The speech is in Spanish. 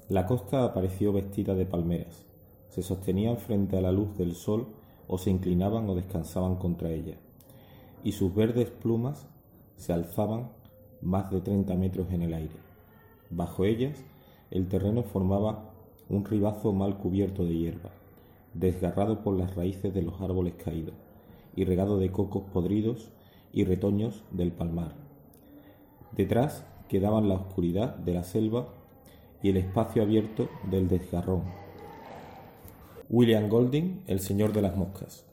La costa apareció vestida de palmeras. Se sostenían frente a la luz del sol o se inclinaban o descansaban contra ella, y sus verdes plumas se alzaban más de 30 metros en el aire. Bajo ellas, el terreno formaba un ribazo mal cubierto de hierba, desgarrado por las raíces de los árboles caídos y regado de cocos podridos y retoños del palmar. Detrás quedaban la oscuridad de la selva y el espacio abierto del desgarrón. William Golding, El señor de las moscas.